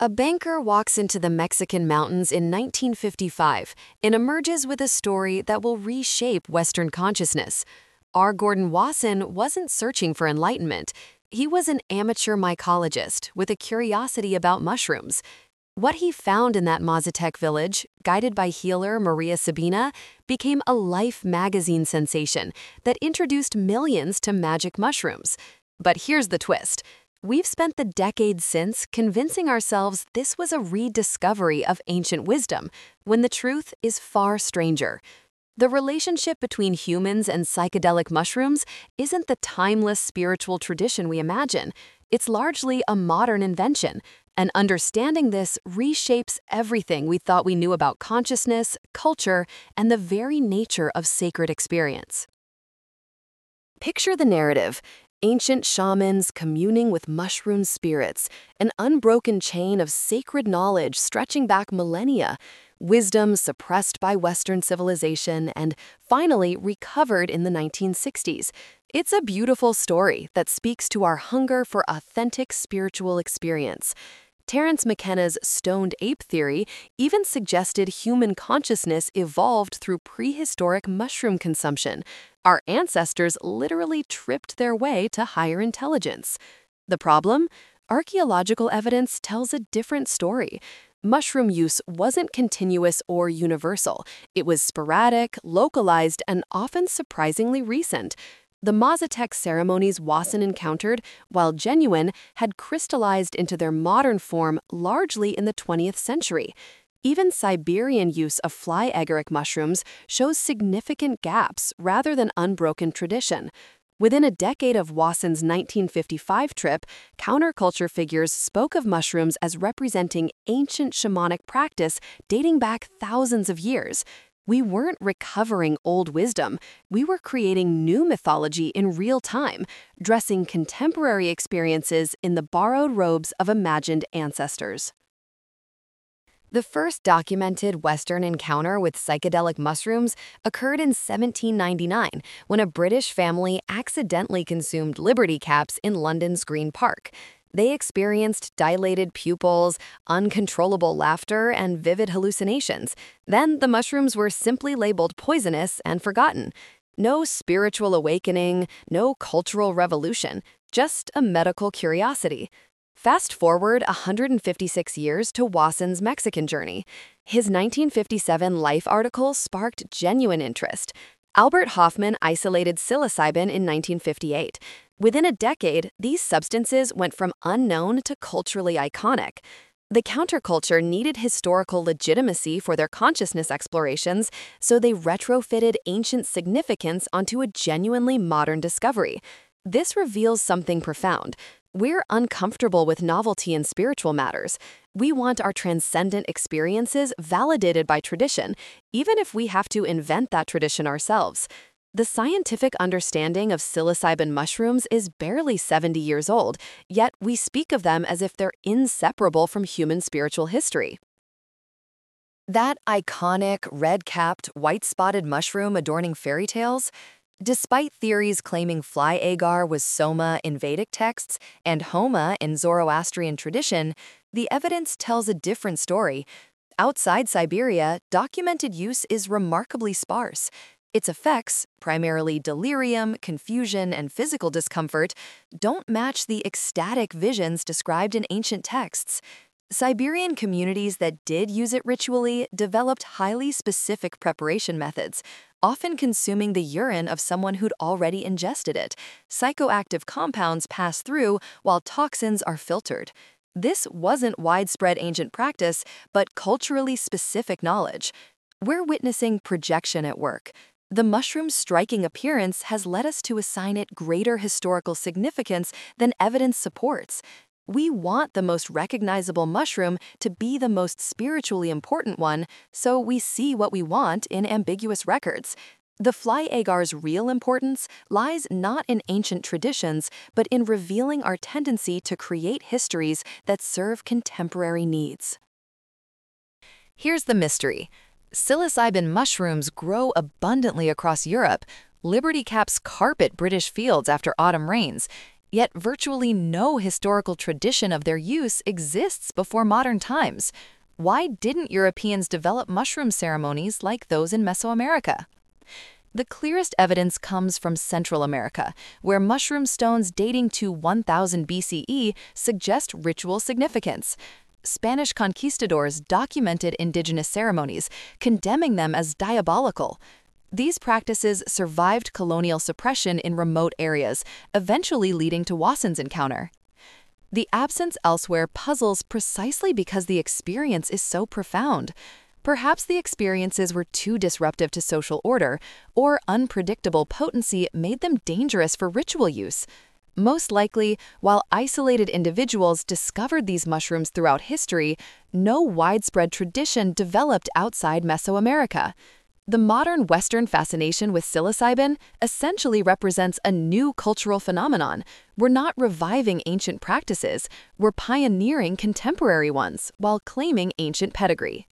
A banker walks into the Mexican mountains in 1955 and emerges with a story that will reshape Western consciousness. R. Gordon Wasson wasn't searching for enlightenment. He was an amateur mycologist with a curiosity about mushrooms. What he found in that Mazatec village, guided by healer Maria Sabina, became a Life magazine sensation that introduced millions to magic mushrooms. But here's the twist. We've spent the decades since convincing ourselves this was a rediscovery of ancient wisdom, when the truth is far stranger. The relationship between humans and psychedelic mushrooms isn't the timeless spiritual tradition we imagine. It's largely a modern invention, and understanding this reshapes everything we thought we knew about consciousness, culture, and the very nature of sacred experience. Picture the narrative. Ancient shamans communing with mushroom spirits, an unbroken chain of sacred knowledge stretching back millennia, wisdom suppressed by Western civilization and finally recovered in the 1960s. It's a beautiful story that speaks to our hunger for authentic spiritual experience. Terence McKenna's stoned ape theory even suggested human consciousness evolved through prehistoric mushroom consumption. Our ancestors literally tripped their way to higher intelligence. The problem? Archaeological evidence tells a different story. Mushroom use wasn't continuous or universal. It was sporadic, localized, and often surprisingly recent. The Mazatec ceremonies Wasson encountered, while genuine, had crystallized into their modern form largely in the 20th century. Even Siberian use of fly agaric mushrooms shows significant gaps rather than unbroken tradition. Within a decade of Wasson's 1955 trip, counterculture figures spoke of mushrooms as representing ancient shamanic practice dating back thousands of years. We weren't recovering old wisdom, we were creating new mythology in real time, dressing contemporary experiences in the borrowed robes of imagined ancestors. The first documented Western encounter with psychedelic mushrooms occurred in 1799 when a British family accidentally consumed Liberty Caps in London's Green Park. They experienced dilated pupils, uncontrollable laughter, and vivid hallucinations. Then the mushrooms were simply labeled poisonous and forgotten. No spiritual awakening, no cultural revolution, just a medical curiosity. Fast forward 156 years to Wasson's Mexican journey. His 1957 Life article sparked genuine interest. Albert Hofmann isolated psilocybin in 1958. Within a decade, these substances went from unknown to culturally iconic. The counterculture needed historical legitimacy for their consciousness explorations, so they retrofitted ancient significance onto a genuinely modern discovery. This reveals something profound. We're uncomfortable with novelty in spiritual matters. We want our transcendent experiences validated by tradition, even if we have to invent that tradition ourselves. The scientific understanding of psilocybin mushrooms is barely 70 years old, yet we speak of them as if they're inseparable from human spiritual history. That iconic, red-capped, white-spotted mushroom adorning fairy tales? Despite theories claiming fly agar was Soma in Vedic texts and Homa in Zoroastrian tradition, the evidence tells a different story. Outside Siberia, documented use is remarkably sparse. Its effects, primarily delirium, confusion, and physical discomfort, don't match the ecstatic visions described in ancient texts. Siberian communities that did use it ritually developed highly specific preparation methods, often consuming the urine of someone who'd already ingested it. Psychoactive compounds pass through while toxins are filtered. This wasn't widespread ancient practice, but culturally specific knowledge. We're witnessing projection at work. The mushroom's striking appearance has led us to assign it greater historical significance than evidence supports. We want the most recognizable mushroom to be the most spiritually important one, so we see what we want in ambiguous records. The fly agar's real importance lies not in ancient traditions, but in revealing our tendency to create histories that serve contemporary needs. Here's the mystery. Psilocybin mushrooms grow abundantly across Europe. Liberty caps carpet British fields after autumn rains. Yet virtually no historical tradition of their use exists before modern times. Why didn't Europeans develop mushroom ceremonies like those in Mesoamerica? The clearest evidence comes from Central America, where mushroom stones dating to 1000 BCE suggest ritual significance. Spanish conquistadors documented indigenous ceremonies, condemning them as diabolical. These practices survived colonial suppression in remote areas, eventually leading to Wasson's encounter. The absence elsewhere puzzles precisely because the experience is so profound. Perhaps the experiences were too disruptive to social order, or unpredictable potency made them dangerous for ritual use. Most likely, while isolated individuals discovered these mushrooms throughout history, no widespread tradition developed outside Mesoamerica. The modern Western fascination with psilocybin essentially represents a new cultural phenomenon. We're not reviving ancient practices, we're pioneering contemporary ones while claiming ancient pedigree.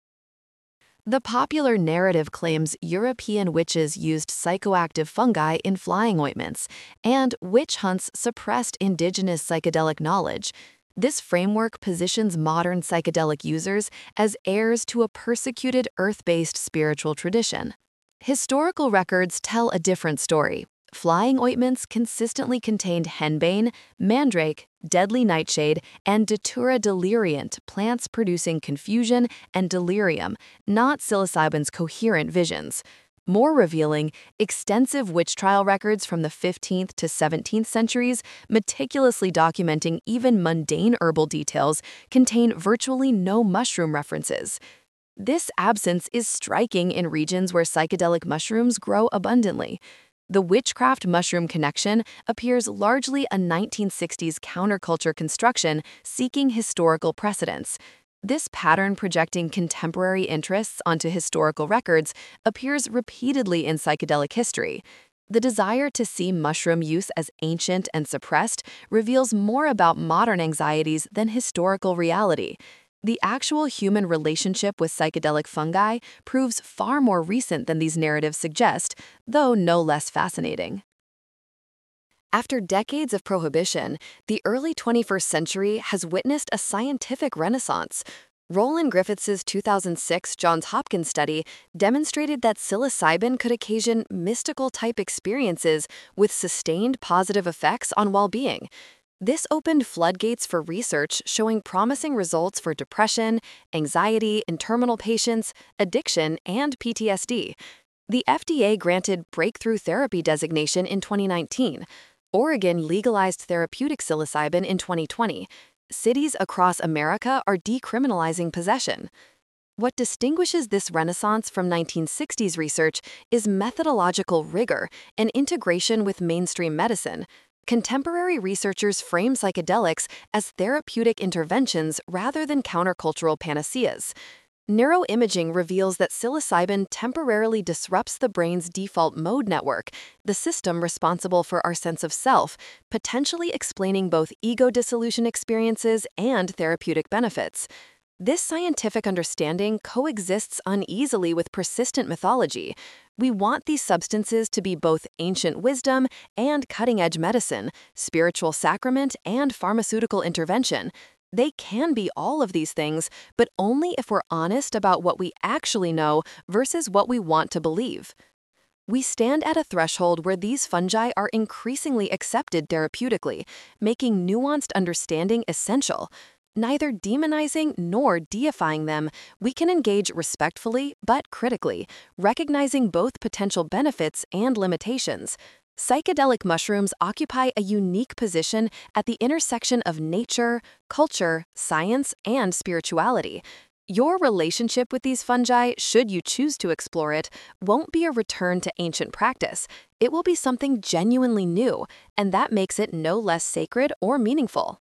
The popular narrative claims European witches used psychoactive fungi in flying ointments, and witch hunts suppressed indigenous psychedelic knowledge. This framework positions modern psychedelic users as heirs to a persecuted earth-based spiritual tradition. Historical records tell a different story. Flying ointments consistently contained henbane, mandrake, deadly nightshade, and Datura deliriant, plants producing confusion and delirium, not psilocybin's coherent visions. More revealing, extensive witch trial records from the 15th to 17th centuries, meticulously documenting even mundane herbal details, contain virtually no mushroom references. This absence is striking in regions where psychedelic mushrooms grow abundantly. The witchcraft mushroom connection appears largely a 1960s counterculture construction seeking historical precedents. This pattern projecting contemporary interests onto historical records appears repeatedly in psychedelic history. The desire to see mushroom use as ancient and suppressed reveals more about modern anxieties than historical reality. The actual human relationship with psychedelic fungi proves far more recent than these narratives suggest, though no less fascinating. After decades of prohibition, the early 21st century has witnessed a scientific renaissance. Roland Griffiths' 2006 Johns Hopkins study demonstrated that psilocybin could occasion mystical-type experiences with sustained positive effects on well-being. This opened floodgates for research showing promising results for depression, anxiety in terminal patients, addiction, and PTSD. The FDA granted breakthrough therapy designation in 2019. Oregon legalized therapeutic psilocybin in 2020. Cities across America are decriminalizing possession. What distinguishes this renaissance from 1960s research is methodological rigor and integration with mainstream medicine. Contemporary researchers frame psychedelics as therapeutic interventions rather than countercultural panaceas. Neuroimaging reveals that psilocybin temporarily disrupts the brain's default mode network, the system responsible for our sense of self, potentially explaining both ego dissolution experiences and therapeutic benefits. This scientific understanding coexists uneasily with persistent mythology. We want these substances to be both ancient wisdom and cutting-edge medicine, spiritual sacrament and pharmaceutical intervention. They can be all of these things, but only if we're honest about what we actually know versus what we want to believe. We stand at a threshold where these fungi are increasingly accepted therapeutically, making nuanced understanding essential. Neither demonizing nor deifying them, we can engage respectfully but critically, recognizing both potential benefits and limitations. Psychedelic mushrooms occupy a unique position at the intersection of nature, culture, science, and spirituality. Your relationship with these fungi, should you choose to explore it, won't be a return to ancient practice. It will be something genuinely new, and that makes it no less sacred or meaningful.